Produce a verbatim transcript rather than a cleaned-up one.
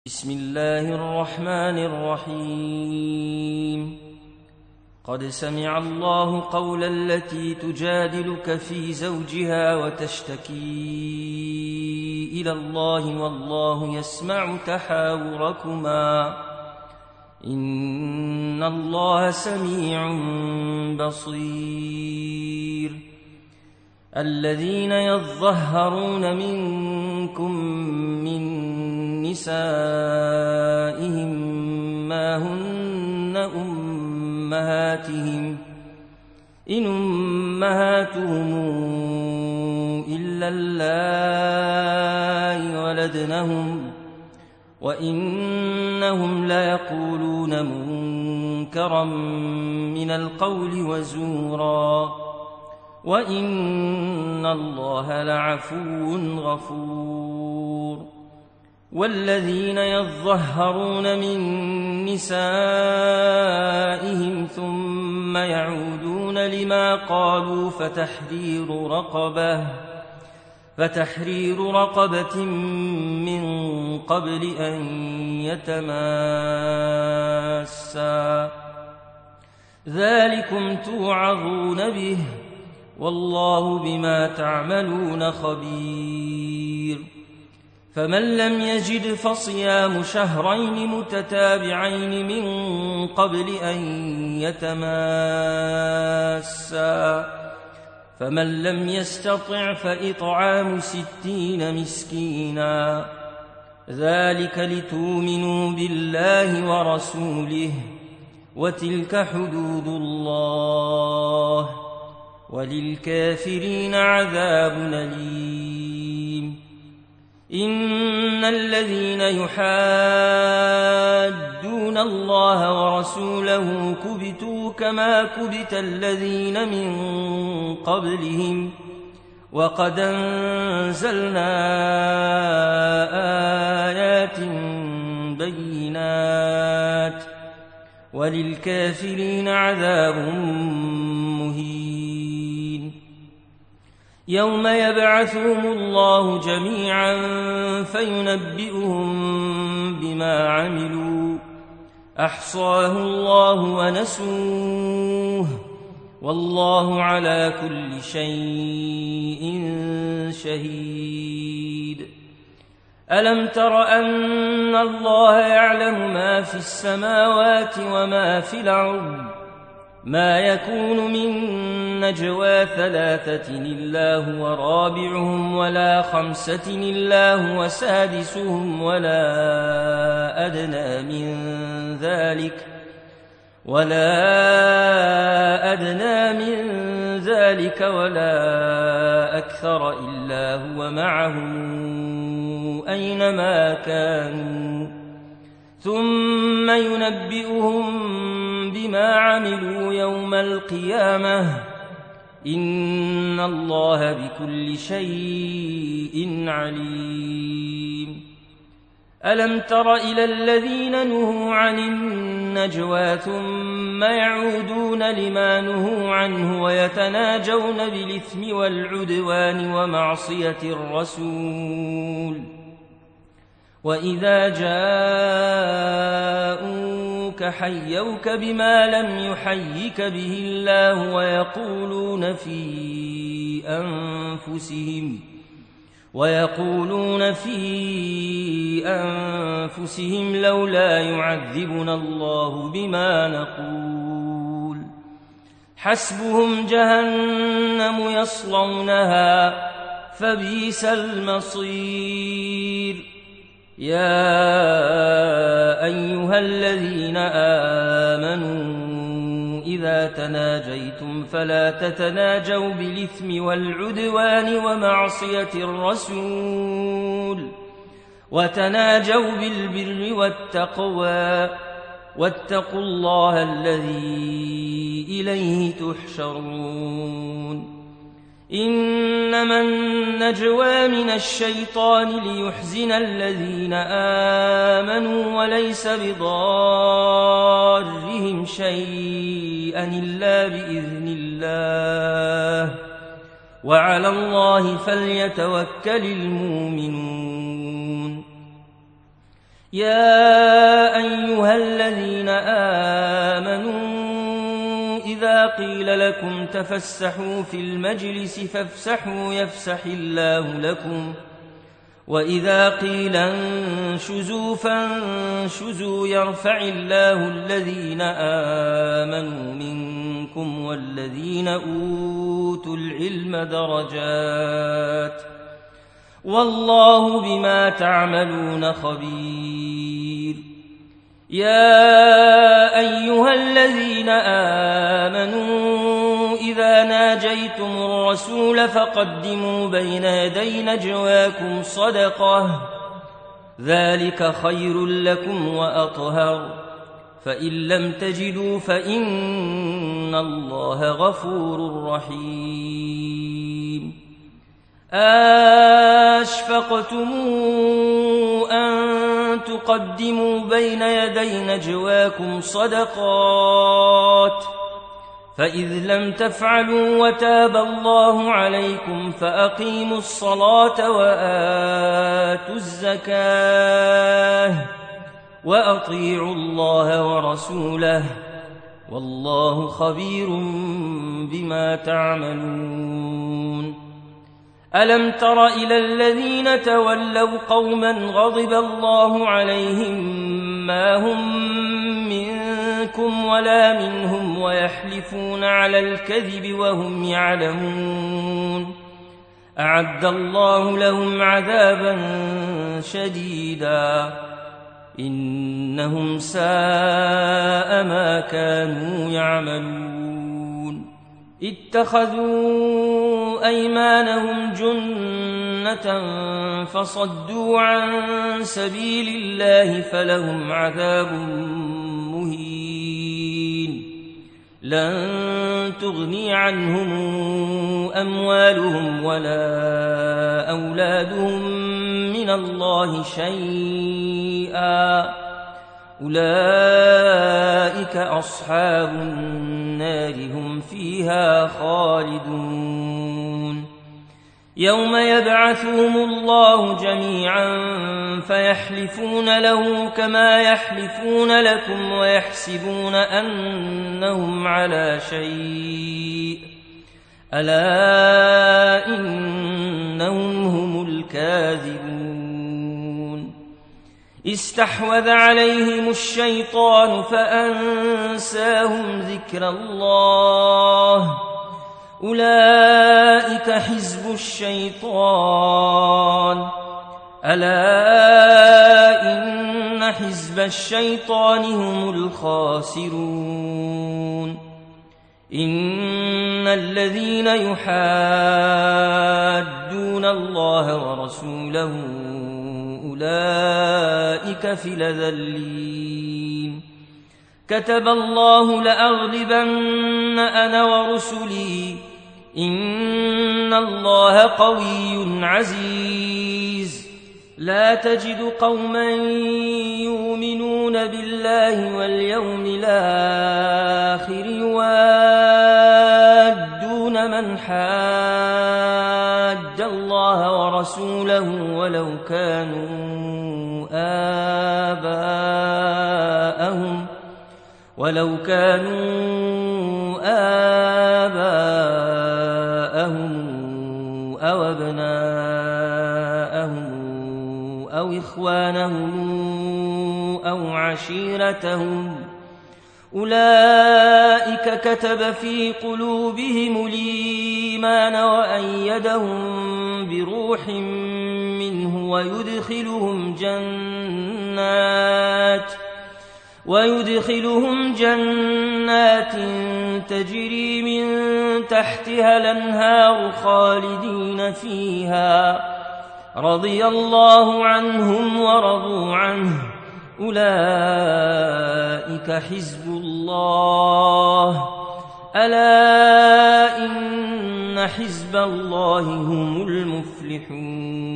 بسم الله الرحمن الرحيم. قد سمع الله قول التي تجادلك في زوجها وتشتكي إلى الله والله يسمع تحاوركما إن الله سميع بصير. الذين يظهرون منكم من نسائهم ما هن أمهاتهم إن أمهاتهم إلا اللائي ولدنهم وإنهم ليقولون منكرا من القول وزورا وإن الله لعفو غفور. والذين يظهرون من نسائهم ثم يعودون لما قالوا فتحرير رقبة فتحرير رقبة من قبل أن يتماسا ذلكم توعظون به والله بما تعملون خبير. فمن لم يجد فصيام شهرين متتابعين من قبل أن يتماسا فمن لم يستطع فإطعام ستين مسكينا ذلك لتؤمنوا بالله ورسوله وتلك حدود الله وللكافرين عذاب أليم. إن الذين يحادون الله ورسوله كبتوا كما كبت الذين من قبلهم وقد أنزلنا آيات بينات وللكافرين عذاب مهين. يوم يبعثهم الله جميعا فينبئهم بما عملوا أحصاه الله ونسوه والله على كل شيء شهيد. ألم تر أن الله يعلم ما في السماوات وما في الأرض ما يكون من نجوى ثلاثة إلا هو رابعهم ولا خمسة إلا هو سادسهم ولا أدنى من ذلك ولا أدنى من ذلك ولا أكثر إلا هو معهم أينما كانوا ثم ينبئهم بما عملوا يوم القيامة إن الله بكل شيء عليم. ألم تر إلى الذين نهوا عن النجوى ثم يعودون لما نهوا عنه ويتناجون بالإثم والعدوان ومعصية الرسول وإذا جاءوك حيوك بما لم يحيك به الله ويقولون في أنفسهم ويقولون في أنفسهم لولا يعذبنا الله بما نقول حسبهم جهنم يصلونها فبئس المصير. يا أيها الذين آمنوا إذا تناجيتم فلا تتناجوا بالإثم والعدوان ومعصية الرسول وتناجوا بالبر والتقوى واتقوا الله الذي إليه تحشرون. إنما النجوى من الشيطان ليحزن الذين آمنوا وليس بضارهم شيئا إلا بإذن الله وعلى الله فليتوكل المؤمنون. يا أيها الذين آمنوا إذا قيل لكم تفسحوا في المجلس فافسحوا يفسح الله لكم وإذا قيل انشزوا فانشزوا يرفع الله الذين آمنوا منكم والذين أوتوا العلم درجات والله بما تعملون خبير. يا أيها الذين آمنوا إذا ناجيتم الرسول فقدموا بين يدي نجواكم صدقة ذلك خير لكم وأطهر فإن لم تجدوا فإن الله غفور رحيم. أشفقتم أن تقدموا بين يدي نجواكم صدقات فإذ لم تفعلوا وتاب الله عليكم فأقيموا الصلاة وآتوا الزكاة وأطيعوا الله ورسوله والله خبير بما تعملون. ألم تر إلى الذين تولوا قوما غضب الله عليهم ما هم منكم ولا منهم ويحلفون على الكذب وهم يعلمون أعد الله لهم عذابا شديدا إنهم ساء ما كانوا يعملون. اتخذوا أيمانهم جنة فصدوا عن سبيل الله فلهم عذاب مهين. لن تغني عنهم أموالهم ولا أولادهم من الله شيئا أولئك أصحاب النار هم فيها خالدون. يوم يبعثهم الله جميعا فيحلفون له كما يحلفون لكم ويحسبون أنهم على شيء ألا إنهم هم الكاذبون. استحوذ عليهم الشيطان فأنساهم ذكر الله أولئك حزب الشيطان ألا إن حزب الشيطان هم الخاسرون. إن الذين يحادون الله ورسوله أولئك في الأذلين. كتب الله لأغلبن أنا ورسلي إن الله قوي عزيز. لا تجد قوما يؤمنون بالله واليوم الآخر يوادون من حاد الله ورسوله ولو كانوا آباءهم ولو كانوا آباءهم أو أبناءهم أو إخوانهم أو عشيرتهم أولئك كتب في قلوبهم الإيمان وأيدهم بروح منه ويدخلهم جنات ويدخلهم جنات تجري من تحتها الأنهار خالدين فيها رضي الله عنهم ورضوا عنه أولئك حزب الله ألا إن حزب الله هم المفلحون.